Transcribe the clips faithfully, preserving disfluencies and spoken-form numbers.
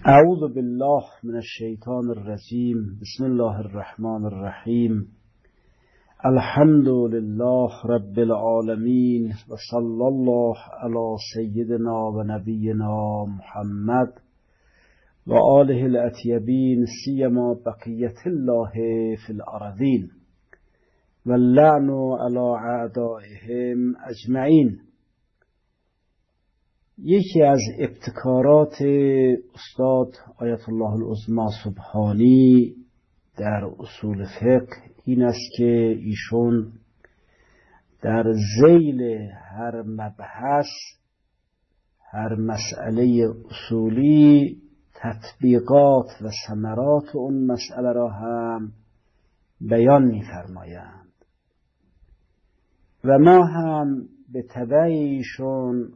اعوذ بالله من الشیطان الرجیم. بسم الله الرحمن الرحیم. الحمد لله رب العالمین و صلی الله علی سیدنا و نبینا محمد و آله الاطیبین سیما بقیت الله فی الارضین و اللعن علی اعدائهم اجمعین. یکی از ابتکارات استاد آیت الله العظمی سبحانی در اصول فقه این است که ایشون در ذیل هر مبحث، هر مسئله اصولی، تطبیقات و ثمرات اون مسئله را هم بیان می‌فرمایند و ما هم به تبع ایشون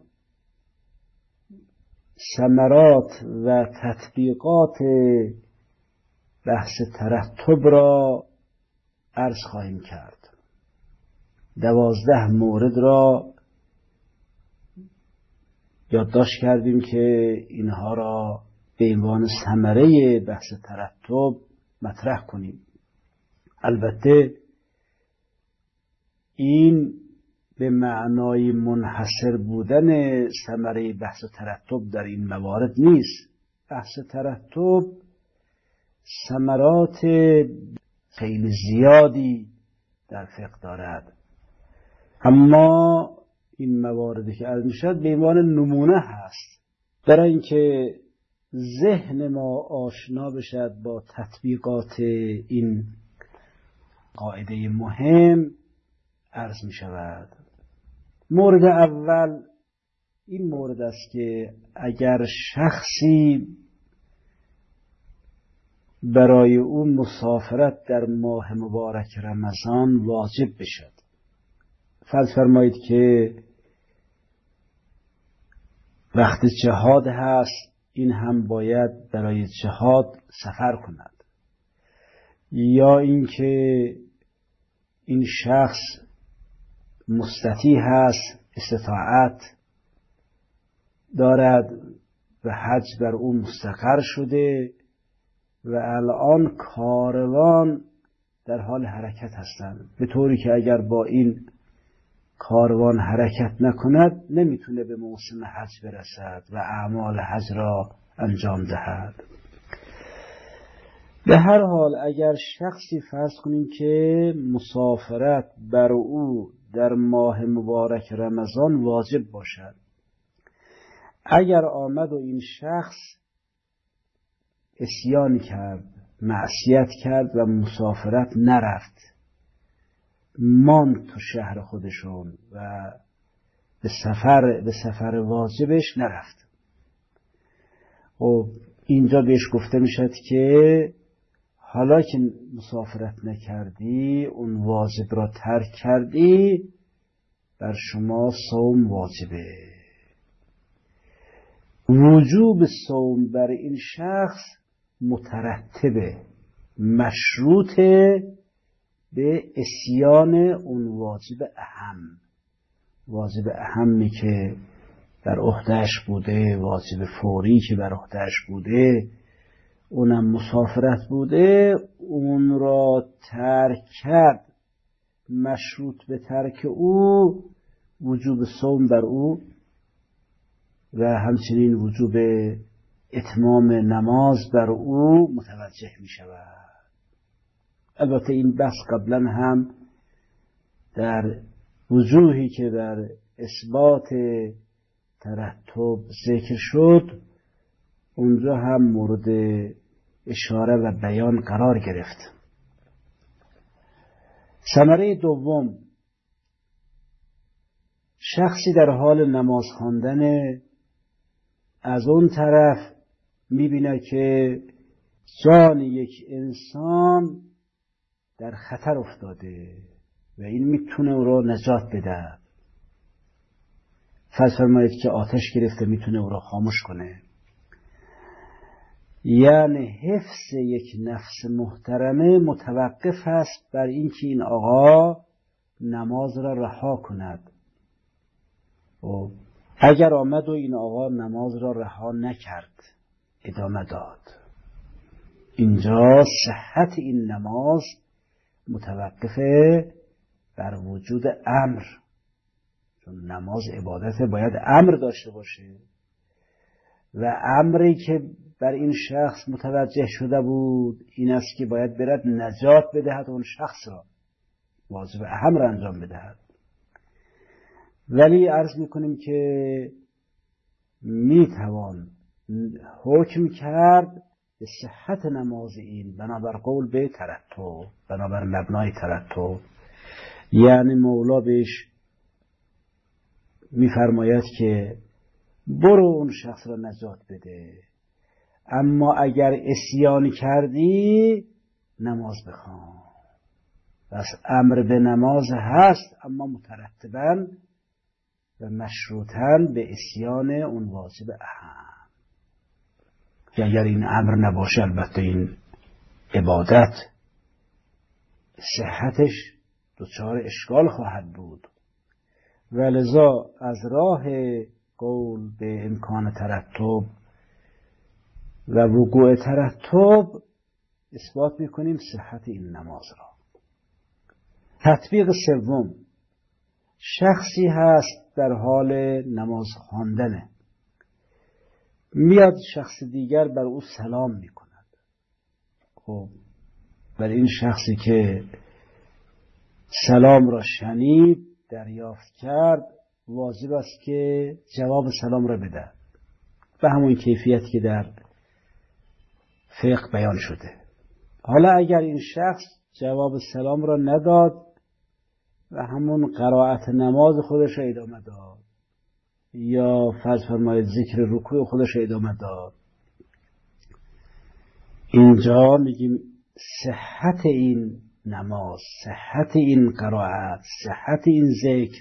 ثمرات و تطبیقات بحث ترتب را عرض خواهیم کرد. دوازده مورد را یادداشت کردیم که اینها را به عنوان ثمره بحث ترتب مطرح کنیم. البته این به معنای منحصر بودن ثمره بحث ترتب در این موارد نیست. بحث ترتب ثمرات خیلی زیادی در فقه دارد، اما این مواردی که عرض می‌شود به عنوان نمونه هست برای اینکه ذهن ما آشنا بشد با تطبیقات این قاعده مهم عرض می‌شود. مورد اول این مورد است که اگر شخصی برای او مسافرت در ماه مبارک رمضان واجب بشد، فرض فرمایید که وقت جهاد هست، این هم باید برای جهاد سفر کند، یا اینکه این شخص مستطیع هست، استطاعت دارد و حج بر او مستقر شده و الان کاروان در حال حرکت هستند، به طوری که اگر با این کاروان حرکت نکند نمیتونه به موسم حج برسد و اعمال حج را انجام دهد. به هر حال اگر شخصی فرض کنیم که مسافرت بر او در ماه مبارک رمضان واجب باشد، اگر آمد و این شخص عصیان کرد، معصیت کرد و مسافرت نرفت، ماند تو شهر خودشون و به سفر به سفر واجبش نرفت، و اینجا بهش گفته میشد که حالا که مسافرت نکردی، اون واجب را ترک کردی، بر شما صوم واجبه. وجوب صوم بر این شخص مترتبه، مشروطه به عصیان اون واجب اهم. واجب اهمی که بر عهده‌اش بوده، واجب فوری که بر عهده‌اش بوده، اونم مسافرت بوده، اون را ترک کرد، مشروط به ترک او وجوب صوم بر او و همچنین وجوب اتمام نماز بر او متوجه می شود. البته این بحث قبلا هم در وجوهی که در اثبات ترتب ذکر شد اونجا هم مورد اشاره و بیان قرار گرفت. ثمره دوم، شخصی در حال نماز خواندن از اون طرف میبینه که جان یک انسان در خطر افتاده و این میتونه او را نجات بده. فرض فرمایید که آتش گرفته، میتونه او را خاموش کنه. یعنی حفظ یک نفس محترمه متوقف است بر اینکه این آقا نماز را رها کند. و اگر آمد و این آقا نماز را رها نکرد، ادامه داد. اینجا صحت این نماز متوقفه بر وجود امر، چون نماز عبادت باید امر داشته باشه و امری که بر این شخص متوجه شده بود این است که باید برد نجات بدهد اون شخص را، واجب امر انجام بدهد. ولی عرض میکنیم که میتوان حکم کرد به صحت نماز این بنابر قول به ترتب، بنابر مبنای ترتب. یعنی مولا بهش میفرماید که برو اون شخص را نجات بده، اما اگر عصیان کردی نماز بخوان. پس امر به نماز هست اما مترتباً و مشروطاً به عصیان اون واجب اهم. اگر این امر نباشه البته این عبادت صحتش دچار اشکال خواهد بود. ولذا از راه قول به امکان ترتب و وقوع ترتب اثبات میکنیم صحت این نماز را. تطبیق سوم، شخصی هست در حال نماز خواندنه، میاد شخص دیگر بر او سلام میکند. خب بر این شخصی که سلام را شنید دریافت کرد واجب است که جواب سلام را بده به همون کیفیت که در فقه بیان شده. حالا اگر این شخص جواب سلام را نداد و همون قرائت نماز خودش را ادامه داد یا فرض فرمایید ذکر رکوع خودش را ادامه داد، اینجا میگیم صحت این نماز، صحت این قرائت، صحت این ذکر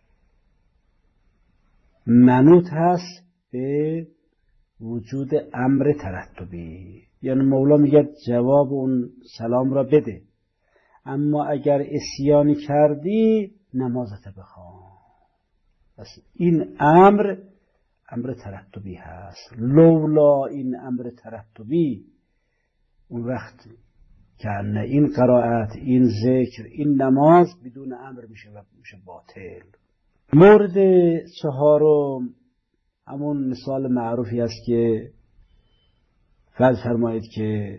منوط هست به وجود امر ترتبی. یعنی مولا میگه جواب اون سلام را بده، اما اگر عصیانی کردی نمازت بخوان. پس این امر امر ترتبی هست. لولا این امر ترتبی اون وقت که این قرائت، این ذکر، این نماز بدون امر میشه و میشه باطل. مورد چهارم همون مثال معروفی است که فرض فرمایید که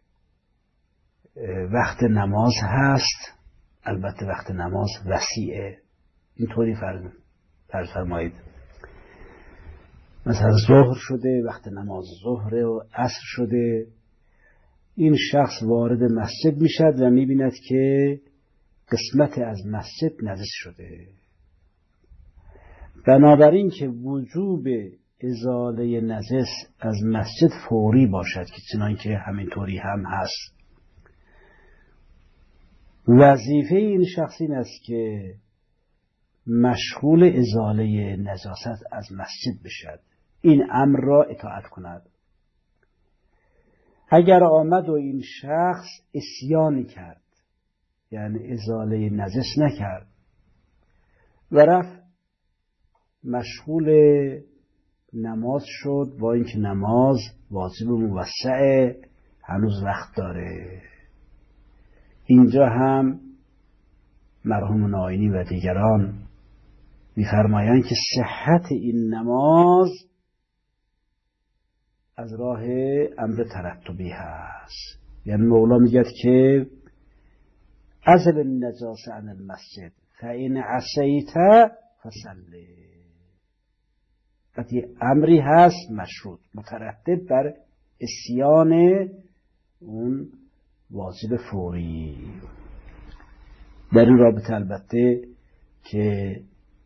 وقت نماز هست، البته وقت نماز وسیعه، اینطوری فرض فرض فرمایید مثلا ظهر شده، وقت نماز ظهره و عصر شده، این شخص وارد مسجد میشد و میبیند که قسمت از مسجد نجس شده. بنابراین که وجوب ازاله نجس از مسجد فوری باشد که چنان که همینطوری هم هست، وظیفه این شخص این است که مشغول ازاله نجاست از مسجد بشد، این امر را اطاعت کند. اگر آمد و این شخص عصیانی کرد، یعنی ازاله نجس نکرد و رفت مشغول نماز شد، با اینکه نماز واجب موسعه هنوز وقت داره، اینجا هم مرحوم ناینی و دیگران می‌فرمایند که صحت این نماز از راه امر ترتبی هست. یعنی مولا میگه که ازل النجاسه عن المسجد فإن عصیت فصلی. وقتی امری هست مشروط مترتب بر عصیان اون واجب فوری. در این رابطه البته که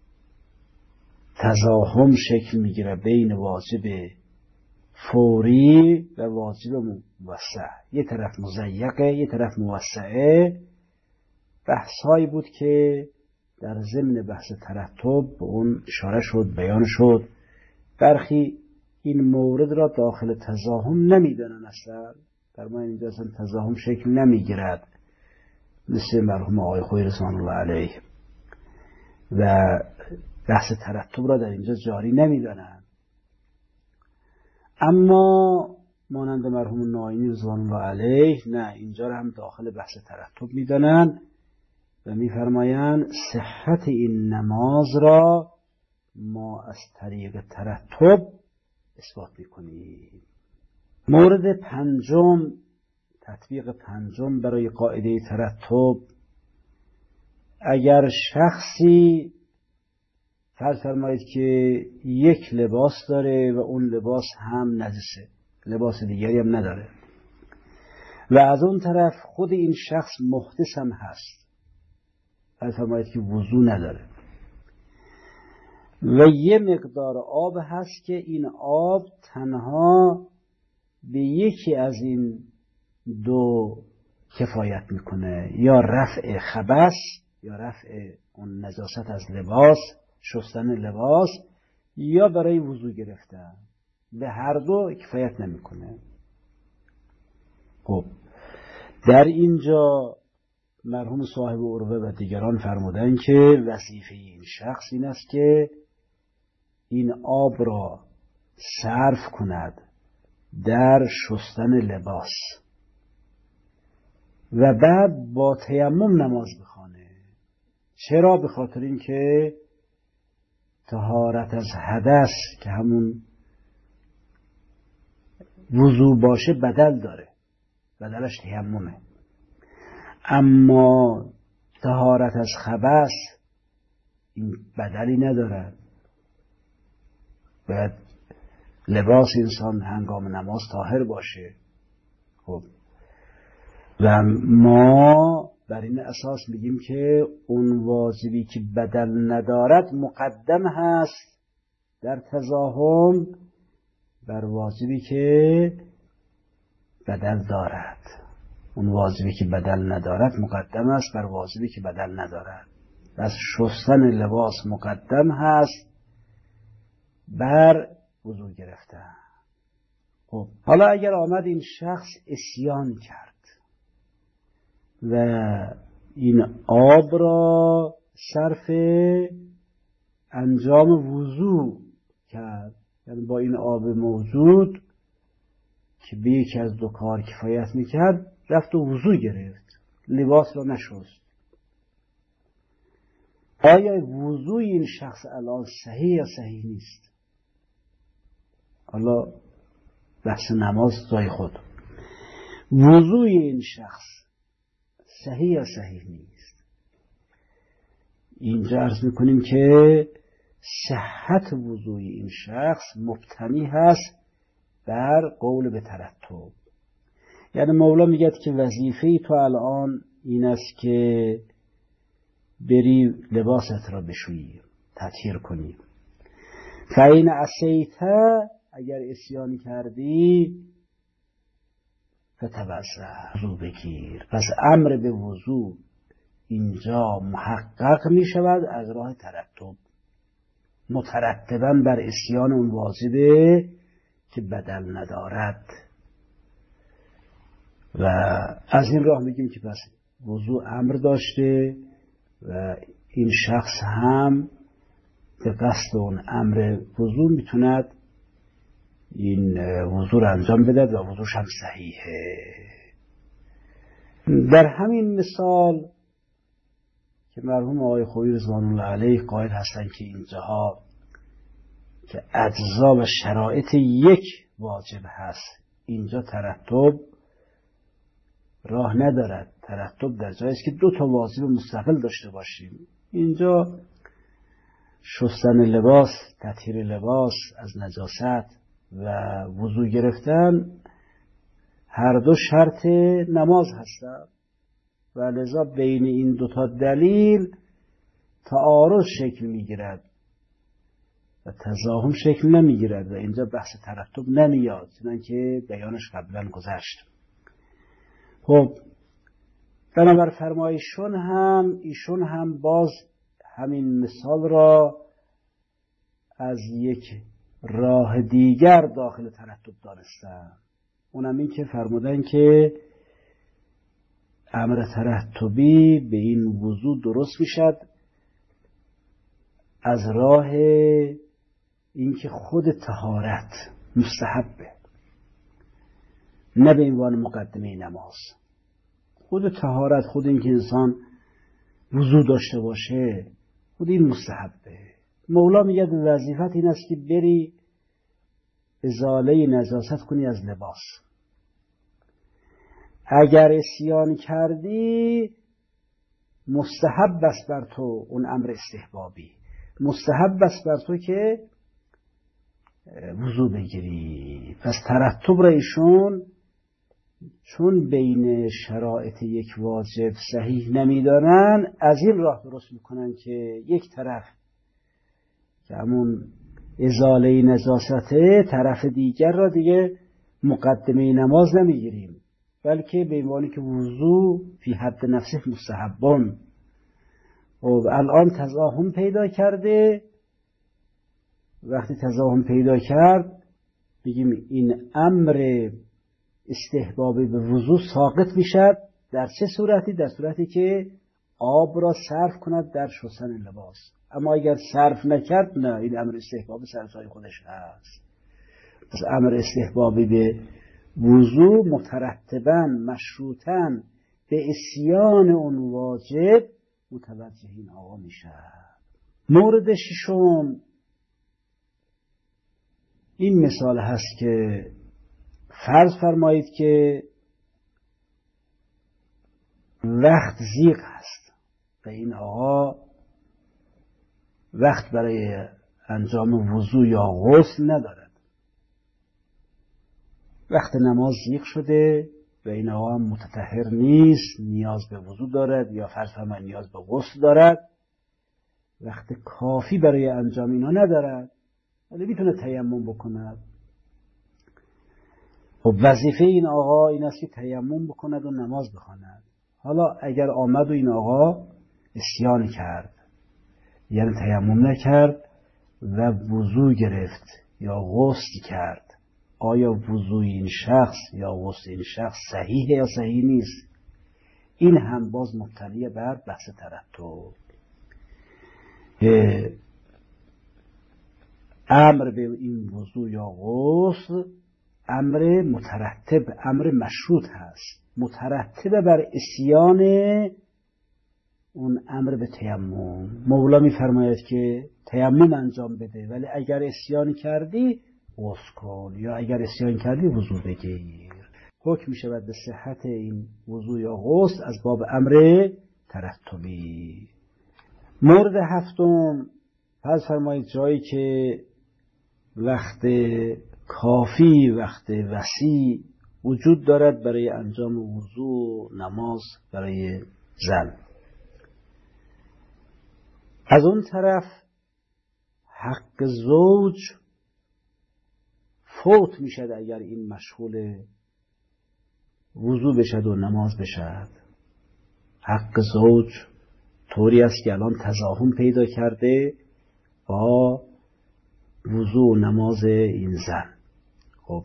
تزاحم شکل میگیره بین واجب فوری و واجب موسع، یه طرف مضیقه یه طرف موسعه. بحث هایی بود که در ضمن بحث ترتب به اون اشاره شد، بیان شد. برخی این مورد را داخل تزاحم نمیدانن، اصلا در ما اینجا اصلا تزاحم شکل نمیگیرد، مثل مرحوم آقای خویی رضوان الله علیه، و بحث ترتب را در اینجا جاری نمیدانن. اما مانند مرحوم ناینی رضوان الله علیه نه، اینجا رو هم داخل بحث ترتب میدانند و میفرمایند صحت این نماز را ما از طریق ترتب اثبات میکنیم. مورد پنجم، تطبیق پنجم برای قاعده ترتب، اگر شخصی فرض فرمایید که یک لباس داره و اون لباس هم نجسه، لباس دیگری هم نداره و از اون طرف خود این شخص محدث هم هست، فرض فرمایید که وضو نداره و یه مقدار آب هست که این آب تنها به یکی از این دو کفایت میکنه، یا رفع خبث یا رفع اون نجاست از لباس، شستن لباس، یا برای وضو گرفتن، به هر دو کفایت نمیکنه. خب در اینجا مرحوم صاحب عروه و دیگران فرمودن که وظیفه این شخص این است که این آب را صرف کند در شستن لباس و بعد با تیمم نماز بخوانه. چرا؟ به خاطر اینکه طهارت از حدث که همون وضو باشه بدل داره، بدلش تیممه، اما طهارت از خبث این بدلی نداره. باید لباس انسان هنگام نماز طاهر باشه. خب و ما بر این اساس میگیم که اون واجبی که بدل ندارد مقدم هست در تزاحم بر واجبی که بدل دارد. اون واجبی که بدل ندارد مقدم است بر واجبی که بدل ندارد. پس شستن لباس مقدم هست بر وضو گرفتن. خب حالا اگر آمد این شخص عصیان کرد و این آب را صرف انجام وضو کرد، یعنی با این آب موجود که به یکی از دو کار کفایت میکرد رفت و وضو گرفت، لباس را نشست، آیا وضوی این شخص الان صحیح یا صحیح نیست؟ حالا بحث نماز جای خود، وضوی این شخص صحیح یا صحیح نیست؟ اینجا عرض میکنیم که صحت وضوی این شخص مبتنی هست بر قول به ترتب. یعنی مولا میگه که وظیفه تو الان این است که بری لباست را بشویی، تطهیر کنی. فین عصیته، اگر عصیان کردی فتوضا، وضو بگیر. پس امر به وضو اینجا محقق می شود از راه ترتب، مترتباً بر عصیان اون واجبه که بدل ندارد. و از این راه میگیم که پس وضو امر داشته و این شخص هم به قصد اون امر وضو میتوند این وضو را انجام بده و وضوش هم صحیحه. در همین مثال که مرحوم آقای خویی رضوان الله علیه قائل هستن که اینجاها که اجزا و شرایط یک واجب هست، اینجا ترتب راه ندارد. ترتب در جایی است که دو تا واجب مستقل داشته باشیم. اینجا شستن لباس، تطهیر لباس از نجاست و وضو گرفتن هر دو شرط نماز هستند و لذا بین این دو تا دلیل تعارض شکل میگیرد و تزاحم شکل نمیگیرد و اینجا بحث ترتب نمیاد، چنانکه بیانش قبلا گذشت. خب بنابر فرمایشون هم ایشون هم باز همین مثال را از یک راه دیگر داخل ترتب دانستن، اونم این که فرمودن که امر ترتبی به این وضو درست میشد از راه اینکه خود طهارت مستحبه نه به عنوان مقدمه نماز. خود طهارت، خود این که انسان وضو داشته باشه، خود این مستحبه. مولا میگه وظیفت این است که بری ازاله نجاست کنی از لباس. اگر عصیان کردی مستحب است بر تو، اون امر استحبابی، مستحب است بر تو که وضو بگیری. پس ترتب را ایشون چون بین شرایط یک واجب صحیح نمیدانن، از این راه درست میکنن که یک طرف که همون ازاله نجاسته، طرف دیگر را دیگه مقدمه نماز نمیگیریم، بلکه به عنوانی که وضو فی حد نفسه مستحبان. و الان تضاهم پیدا کرده، وقتی تضاهم پیدا کرد بگیم این امر استحبابی به وضو ساقط میشد. در چه صورتی؟ در صورتی که آب را صرف کند در شستن لباس. اما اگر صرف نکرد، نه، این امر استحبابی سرسای خودش هست. پس امر استحبابی به وضو مترتباً مشروطاً به عصیان اون واجب متوجه این آقا میشه. مورد ششم این مثال هست که فرض فرمایید که وقت ضیق هست و این آقا وقت برای انجام وضو یا غسل ندارد. وقت نماز ضیق شده و این آقا متطهر نیست، نیاز به وضو دارد یا فرض فرمایید نیاز به غسل دارد، وقت کافی برای انجام اینا ندارد، ولی میتونه تیمم بکند. خب وظیفه این آقا این است که تیمم بکند و نماز بخواند. حالا اگر آمد و این آقا عصیان کرد، یعنی تیمم نکرد و وضو گرفت یا غسل کرد، آیا وضوء این شخص یا غسل این شخص صحیحه یا صحیح نیست؟ این هم باز مبتنی بر بحث ترتب. امر به این وضوء یا غسل امر مترتب، امر مشروط هست، مترتب بر عصیان اون امر به تیمم. مولا میفرماید که تیمم انجام بده، ولی اگر عصیان کردی غسل کن، یا اگر عصیان کردی وضو بگیر. حکم میشود به صحت این وضو یا غسل از باب امر ترتبی. مورد هفتم، فرض فرمایید جایی که وقت کافی، وقت وسیع وجود دارد برای انجام وضو نماز برای زن، از اون طرف حق زوج فوت میشد اگر این مشغول وضو بشد و نماز بشد. حق زوج طوری است که الان تضاهم پیدا کرده با وضو و نماز این زن. خب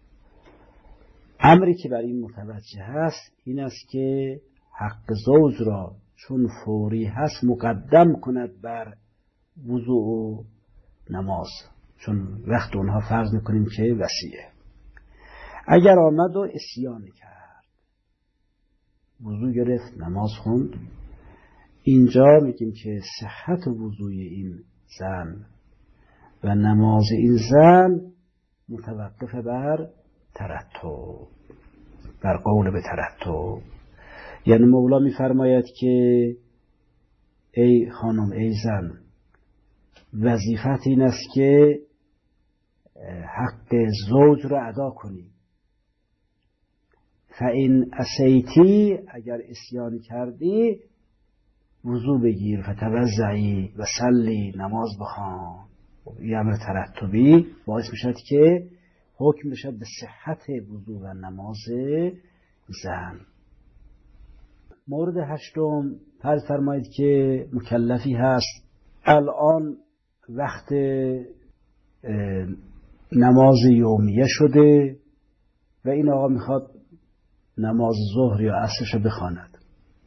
امری که بر این متوجه هست این است که حق زوج را چون فوری هست مقدم کند بر وضو و نماز، چون وقت اونها فرض میکنیم که وسیعه. اگر آمد و عصیان کرد، وضو گرفت نماز خوند، اینجا میگیم که صحت وضوی این زن و نماز این زن متوقف بر ترتب، بر قول به ترتب. یعنی مولا میفرماید که ای خانم، ای زن، وظیفت این است که حق زوج را ادا کنی. فإن عصیتی، اگر عصیان کردی وضو بگیر، فتوضئی و صلی، نماز بخوان. این امر ترتبی باعث میشد که حکم بشد به صحت وضو و نماز زن. مورد هشتم، فرض فرمایید که مکلفی هست، الان وقت نماز یومیه شده و این آقا میخواد نماز ظهر یا عصرش رو بخواند،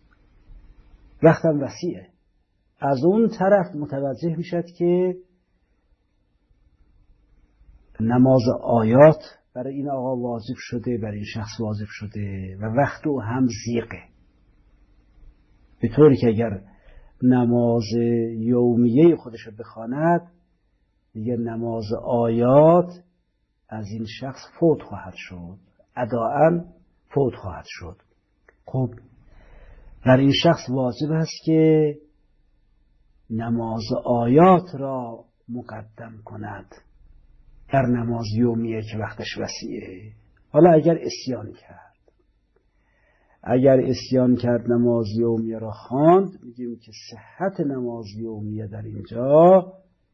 وقتم وسیعه. از اون طرف متوجه میشد که نماز آیات برای این آقا واجب شده، برای این شخص واجب شده و وقت او هم ضیقه، به طوری که اگر نماز یومیه خودش رو بخواند دیگه نماز آیات از این شخص فوت خواهد شد، اداءً فوت خواهد شد. خب بر این شخص واجب است که نماز آیات را مقدم کند در نماز یومیه که وقتش وسیعه. حالا اگر اسیان کرد اگر اسیان کرد نماز یومیه را خواند، میگیم که صحت نماز یومیه در اینجا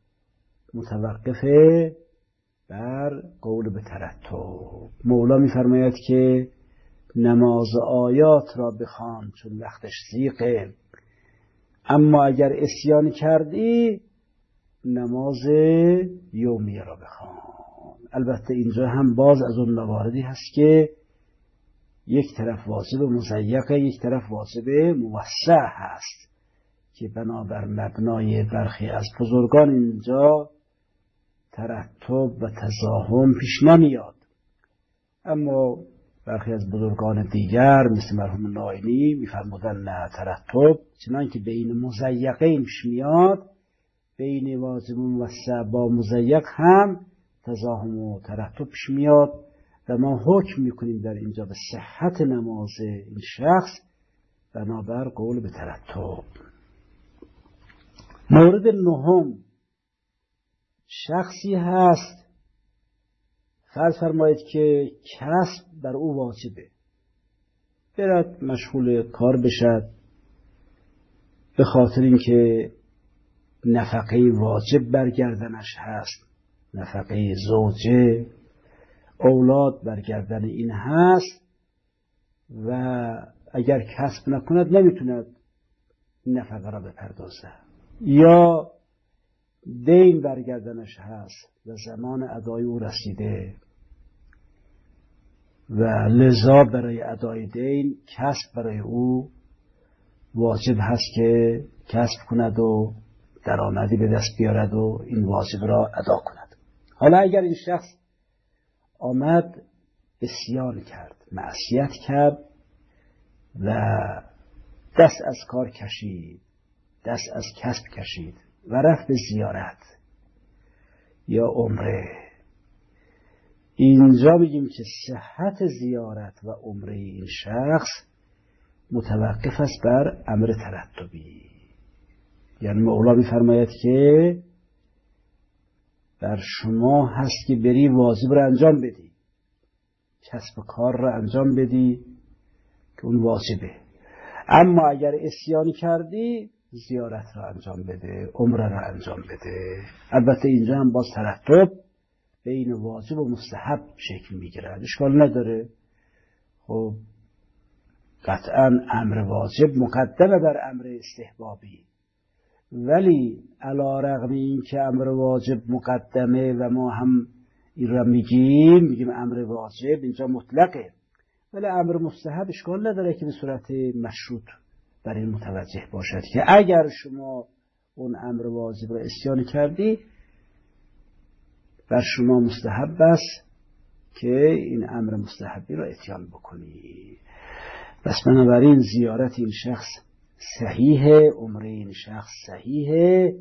متوقفه بر قول به ترتب. مولا میفرماید که نماز آیات را بخوان چون وقتش ضیقه، اما اگر اسیان کردی نماز یومیه را بخوان. البته اینجا هم باز از اون مواردی هست که یک طرف واجب مضیقه، یک طرف واجب موسع هست که بنابر مبنای برخی از بزرگان اینجا ترتب و تزاحم پیش نمیاد، اما برخی از بزرگان دیگر مثل مرحوم ناینی میفرمودن نه، ترتب چنان که بین مضیقین پیش میاد، بین واجب موسع با مضیق هم تزاحم و ترتب پیش میاد و ما حکم میکنیم در اینجا به صحت نماز این شخص بنابر قول به ترتب. مورد نهم، شخصی هست فرض فرمایید که کسب بر او واجبه، برد مشغول کار بشد به خاطر اینکه نفقه واجب برگردنش هست، نفقه زوجه اولاد برگردن این هست و اگر کسب نکند نمیتوند این نفقه را بپردازه، یا دین برگردنش هست و زمان ادای او رسیده و لذا برای ادای دین کسب برای او واجب هست که کسب کند و درآمدی به دست بیارد و این واجب را ادا کند. حالا اگر این شخص آمد اسیان کرد، معصیت کرد و دست از کار کشید، دست از کسب کشید و رفت به زیارت یا عمره، اینجا میگیم که صحت زیارت و عمره این شخص متوقف است بر امر ترتبی. یعنی مولا میفرماید که بر شما هست که بری واجب را انجام بدی، کسب کار را انجام بدی که اون واجبه، اما اگر اسیان کردی زیارت را انجام بده، عمره را انجام بده. البته اینجا هم باز ترتب بین واجب و مستحب شکل میگیرد، اشکال نداره. خب قطعا امر واجب مقدمه بر امر استحبابی، ولی علی رغم این که امر واجب مقدمه و ما هم این را میگیم میگیم امر واجب اینجا مطلقه، ولی امر مستحب اشکال نداره که به صورت مشروط برای این متوجه باشد که اگر شما اون امر واجب را اسیان کردی بر شما مستحب است که این امر مستحبی را اتیان بکنی. بس بنابراین زیارت این شخص صحیحه، عمره این شخص صحیحه،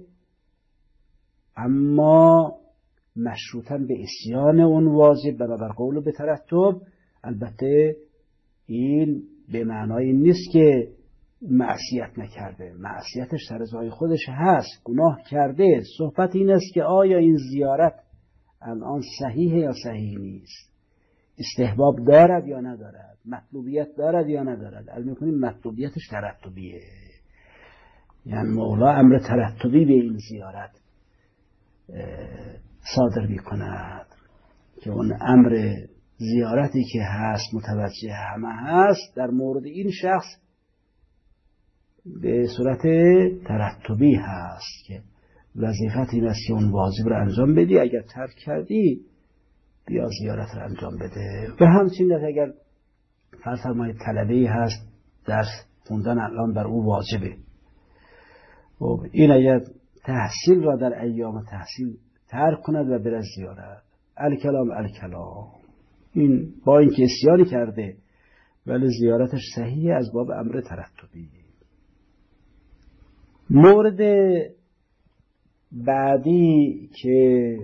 اما مشروطاً به اسیان اون واجب بنابر قول به ترتب. البته این به معنای نیست که معصیت نکرده، معصیتش سر جای خودش هست، گناه کرده. صحبت این است که آیا این زیارت الان صحیحه یا صحیح نیست، استحباب دارد یا ندارد، مطلوبیت دارد یا ندارد. علم می‌کنیم مطلوبیتش ترتبیه، یعنی مولا امر ترتبی به این زیارت صادر می‌کند که اون امر زیارتی که هست متوجه همه هست، در مورد این شخص به صورت ترتبی هست که وظیفت این است که اون واجب رو انجام بدی، اگر ترک کردی بیا زیارت رو انجام بده. و همچنین اگر فرض فرمایید طلبه‌ای هست درس خوندن الان بر او واجبه، و این اگر تحصیل را در ایام تحصیل ترک کند و بره زیارت، الکلام الکلام، این با اینکه عصیانی کرده ولی زیارتش صحیحه از باب امر ترتبی. مورد بعدی که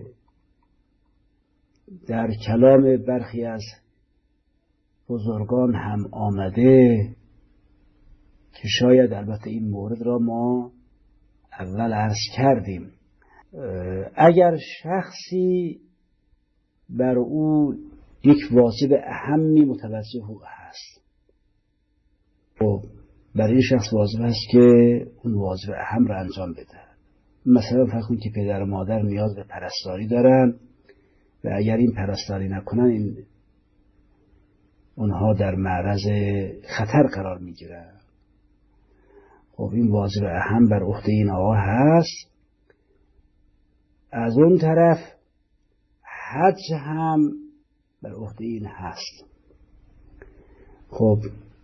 در کلام برخی از بزرگان هم آمده که شاید البته این مورد را ما اول عرض کردیم، اگر شخصی بر او یک واجب اهمی متوجه او هست، خب برای این شخص واجب هست که اون واجب اهم را انجام بده. مثلا فرض کنید که پدر و مادر نیاز به پرستاری دارن و اگر این پرستاری نکنن این اونها در معرض خطر قرار میگیرن. خب این واجب اهم بر عهده این آقا هست. از اون طرف حج هم بر عهده این هست. خب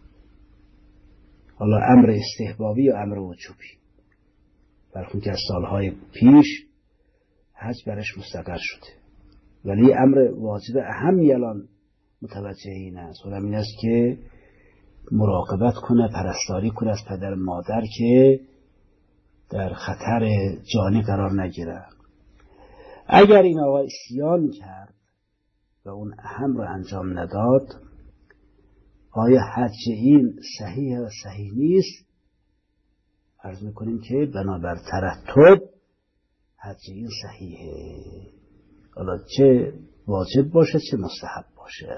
حالا امر استحبابی یا امر وجوبی، برخون که از سالهای پیش حج برش مستقر شده ولی امر واجب اهمی الان متوجه این است و این است که مراقبت کنه، پرستاری کنه از پدر مادر که در خطر جانی قرار نگیره. اگر این آقا عصیان کرد و اون اهم را انجام نداد، آیا حج این صحیح و صحیح نیست؟ عرض میکنیم که بنابر ترتب حج این صحیحه، حالا چه واجب باشه چه مستحب باشه.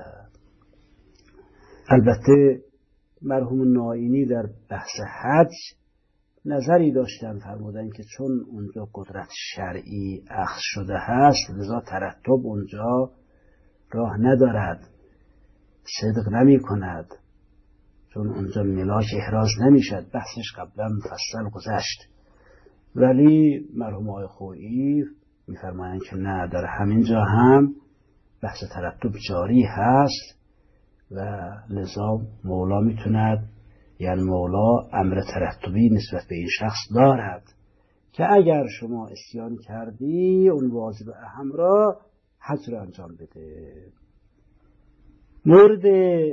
البته مرحوم نائینی در بحث حج نظری داشتن، فرمودن که چون اونجا قدرت شرعی اخذ شده هست لذا ترتب اونجا راه ندارد، صدق نمی کند، چون اونجا ملاک احراز نمی شد. بحثش قبلا مفصل گذشت. ولی مرحوم آقای خویی می فرمایند که نه، در همین جا هم بحث ترتب جاری هست و لذا مولا می توند، یعنی مولا امر ترتبی نسبت به این شخص دارد که اگر شما عصیان کردی اون واجب اهم را حج را انجام بده. مورد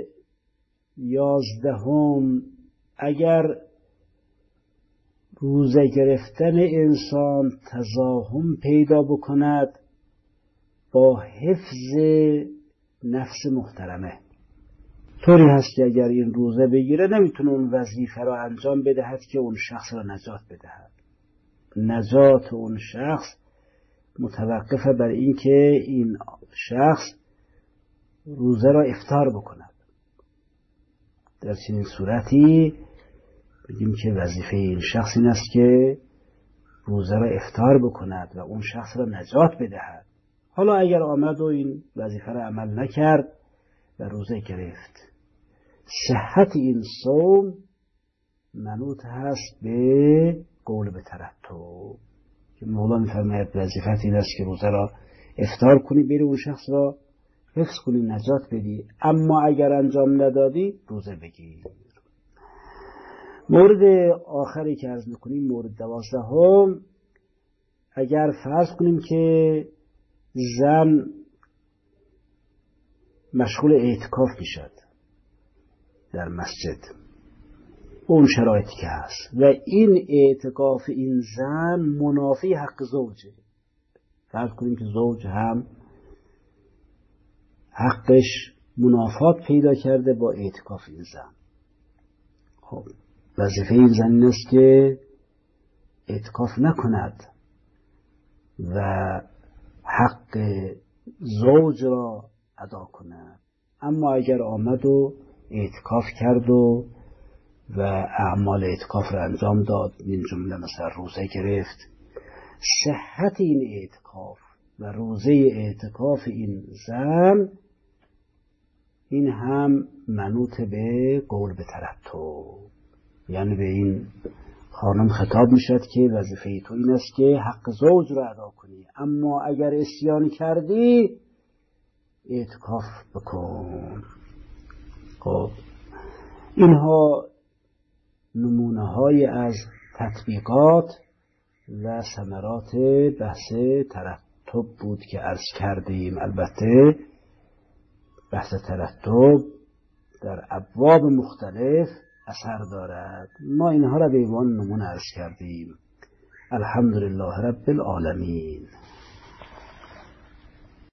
یازدهم، اگر روزه گرفتن انسان تزاحم پیدا بکند با حفظ نفس محترمه، طوری هست که اگر این روزه بگیره نمیتونه اون وظیفه را انجام بدهد که اون شخص را نجات بدهد. نجات اون شخص متوقفه بر این که این شخص روزه را افطار بکند. در چنین صورتی بگیم که وظیفه این شخص این است که روزه را افطار بکند و اون شخص را نجات بدهد. حالا اگر آمد و این وظیفه را عمل نکرد و روزه گرفت، صحت این صوم منوط هست به قول به ترتب که مولا می‌فرماید وظیفت این است که روزه را افطار کنی، بری اون شخص را حفظ کنی، نجات بدی، اما اگر انجام ندادی روزه بگیر. مورد آخری که عرض میکنیم، مورد دوازدهم، اگر فرض کنیم که زن مشغول اعتکاف میشد در مسجد، اون شرایطی که هست و این اعتکاف این زن منافی حق زوجه، فرض کنیم که زوج هم حقش منافات پیدا کرده با اعتکاف این زن. خب وظیفه این زن این است که اعتکاف نکند و حق زوج را ادا کند، اما اگر آمد و اعتکاف کرد و و اعمال اعتکاف را انجام داد، این جمله مثلا روزه گرفت، صحت این اعتکاف و روزه اعتکاف این زن این هم منوط به قول به ترتب، یعنی به این خانم خطاب میشد که وظیفه تو این است که حق زوج را ادا کنی، اما اگر عصیان کردی اعتکاف بکن. خب اینها نمونه های از تطبیقات و ثمرات بحث ترتب بود که عرض کردیم. البته بحث ترتب در ابواب مختلف اثر دارد. ما اینها را به عنوان نمونه عرض کردیم. الحمدلله رب العالمین.